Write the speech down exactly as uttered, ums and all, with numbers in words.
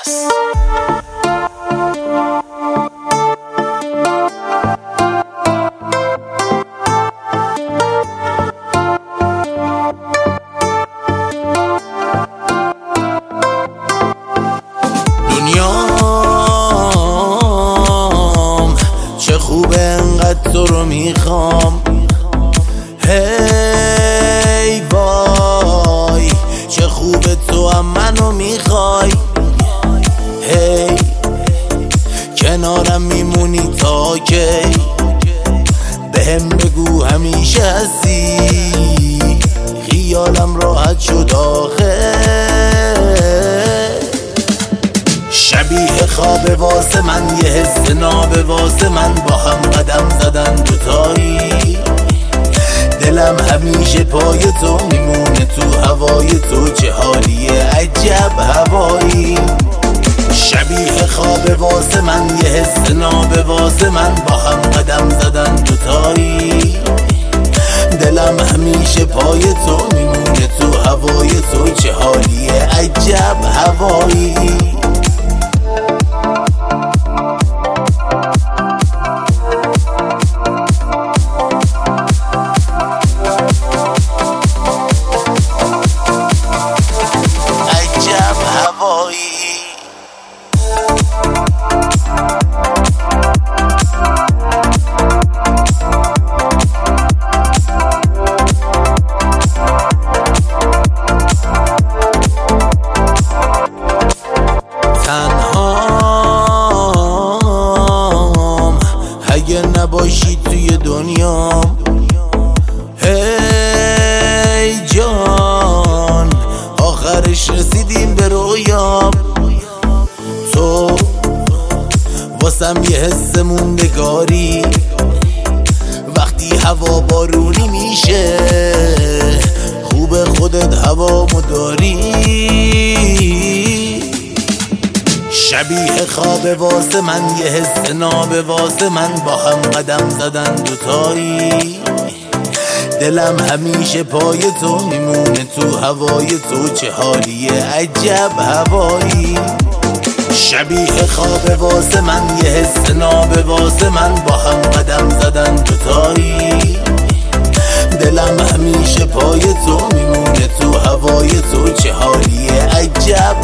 است. دنیام چه خوبه انقدر تو رو میخوام، هی وای چه خوبه تو هم منو میخوای، هی کنارم میمونی تا کی، بهم بگو همیشه هستی، خیالم راحت شد آخه، شبیه خواب واسه من یه حس ناب واسه من، با هم قدم زدن دوتایی، دلم همیشه پای تو میمونه تو هوای تو، چه حالیه عجب هوایی، شبیه خواب واسه من یه حس ناب واسه من، با هم قدم زدن دوتایی، دلم همیشه پای تو میمونه تو هوای تو، چه حالیه عجب هوایی. تنهام اگه نباشی توی دنیام، هی جان آخرش رسیدیم به رویام، تو واسم یه حس موندگاری، وقتی هوا بارونی میشه خوب خودت هوامو داری، شبیه خواب واسه من یه حس ناب واسه من، با هم قدم زدن دوتایی، دلم همیشه پای تو میمونه تو هوای تو، چه حالیه عجب هوایی، شبیه خواب واسه من یه حس ناب واسه من، با هم قدم زدن دوتایی، دلم همیشه پای تو میمونه تو هوای تو، چه حالیه عجب